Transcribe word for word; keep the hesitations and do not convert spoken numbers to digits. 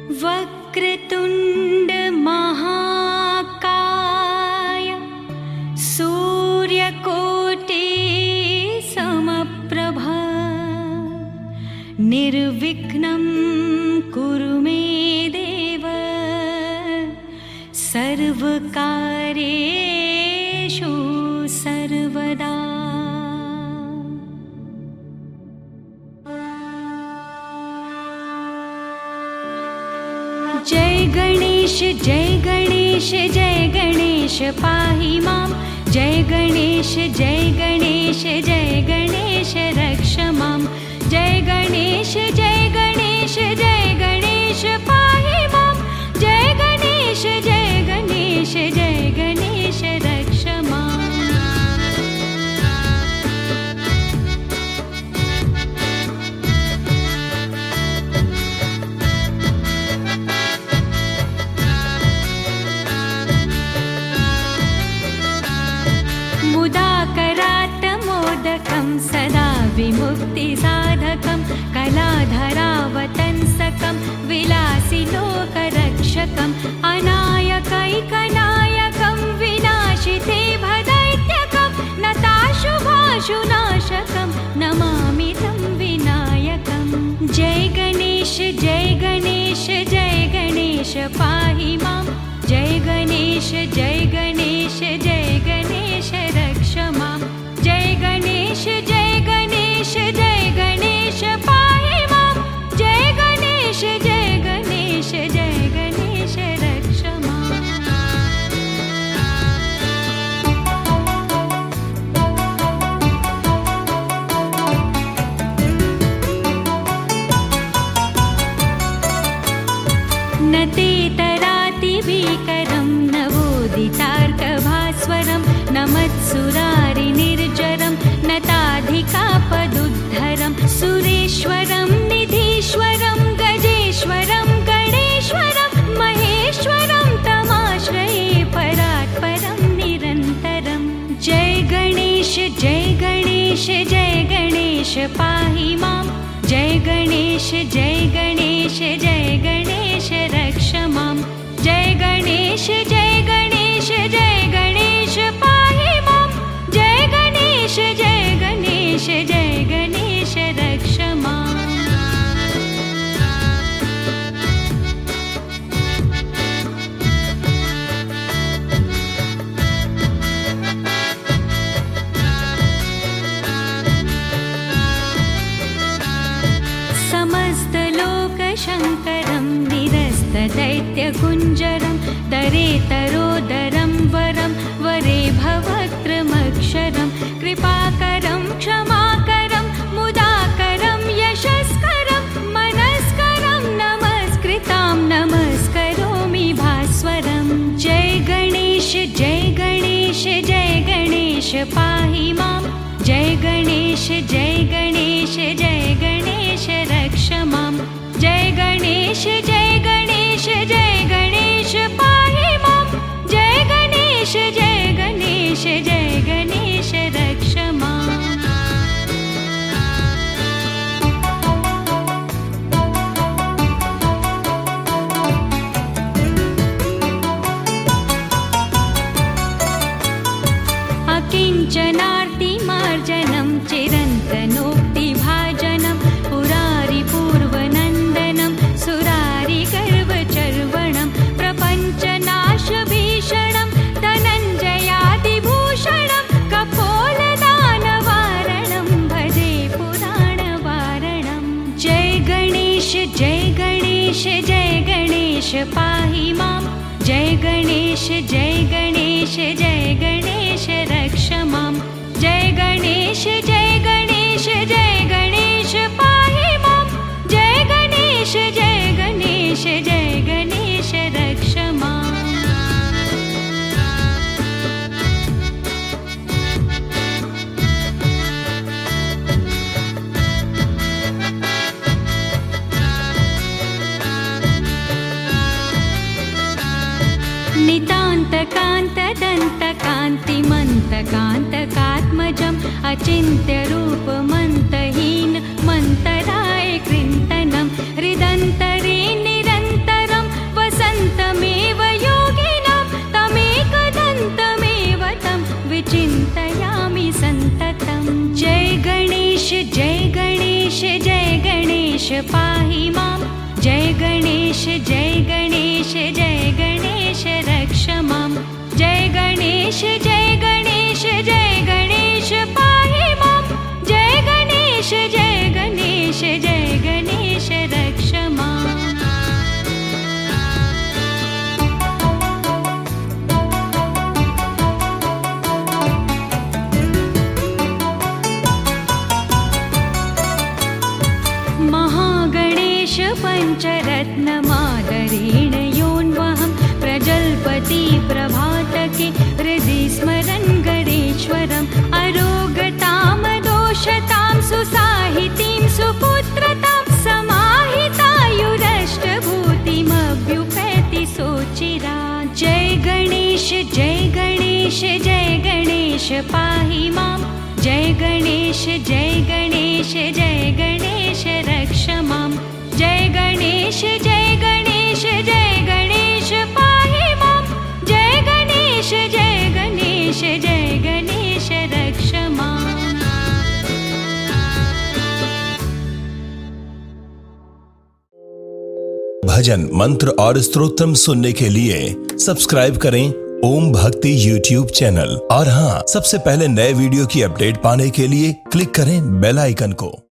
वक्रतुण्ड महाकाय सूर्यकोटि समप्रभा निर्विघ्नं कुरु मे देव सर्वकार्येषु सर्वदा। जय गणेश जय गणेश जय गणेश पाहि मां। जय गणेश जय गणेश जय गणेश रक्ष मां। जय गणेश जय गणेश जय गणेश पाहि मां। जय गणेश जय गणेश जय गणेश रक्ष मां। मुदाकरात् मोदकं सदा विमुक्तिसाधकं कलाधरावतंसकं विलासि लोकरक्षकं अनायकैकनायकं विनाशिते भदैत्यकं नताशुभाशुनाशकं नमामि तं विनायकं। जय गणेश जय गणेश जय गणेश पाहि मां। जय गणेश जय गणेश जय गणेश रक्ष मां। जय गणेश जय गणेश जय गणेश पाहि मां। जय गणेश जय गणेश जय गणेश रक्ष मां। न ते तरातिभीकरं नवोदितार्कभास्वरं नमत्सुरारिनिर्जरं नताधिकापदुद्धरं सुरेश्वरं निधीश्वरं गजेश्वरं गणेश्वरं महेश्वरं तमाश्रये परात्परं निरन्तरं। जय गणेश जय गणेश जय गणेश पाहि मां। जय गणेश जय गणेश जय गणेश रक्ष मां। जय गणेश जय गणेश जय गणेश पाहि मां। जय गणेश जय गणेश जय गणेश रक्ष मां। समस्तलोकशङ्करं निरस्तदैत्यकुञ्जरं दरेतरोदरं वरं वरे भवक्त्रमक्षरं कृपाकरं क्षमाकरं मुदाकरं यशस्करं मनस्करं नमस्कृतां नमस्करोमि भास्वरं। जय गणेश जय गणेश जय गणेश पाहि मां। जय गणेश जय गणेश जय गणेश रक्ष मां। जय गणेश जय गणेश जय गणेश पाहि मां। जय गणेश जय गणेश जय गणेश रक्ष मां। अकिञ्चनार्तिमार्जनं चिरन्तनोक्तिभाजनं पुरारिपूर्वनन्दनं सुरारिगर्वचर्वणं प्रपञ्चनाशभीषणं धनञ्जयादिभूषणं कपोलदानवारणं भजे पुराणवारणं। जय गणेश जय गणेश जय गणेश पाहि मां। जय गणेश जय गणेश जय गणेश रक्ष मां। जय गणेश जय गणेश जय गणेश पाहि मां। जय गणेश जय गणेश जय गणेश रक्ष मां। नितान्तकान्तदन्तकान्तिमन्तकान्तकात्मजम् अचिन्त्यरूपमन्तहीन मन्तराय कृन्तनं हृदन्तरे निरन्तर गणेश पाहि मां जय गणेश जय गणेश जय गणेश रक्ष मां जय गणेश जय गणेश जय गणेश पाहि मां जय गणेश जय गणेश जय गणेश रक्ष मां महागणेश पञ्चरत्नमादरेण योऽन्वहं प्रजल्पति प्रभातके हृदि स्मरन् गणेश्वरम् अरोगतां दोषतां सुसाहितीं सुपुत्रतां समाहितायुरष्टभूतिमभ्युपैति सोचिरा जय गणेश जय गणेश जय गणेश पाहि मां जय गणेश जय गणेश जय गणेश रक्ष मां जय गणेश जय गणेश जय गणेश पाहि मां जय गणेश जय गणेश जय गणेश रक्ष मां भजन मंत्र और स्तोत्रम सुनने के लिए सब्सक्राइब करें ओम भक्ति यूट्यूब चैनल और हाँ, सबसे पहले नए वीडियो की अपडेट पाने के लिए क्लिक करें बेल आइकन को।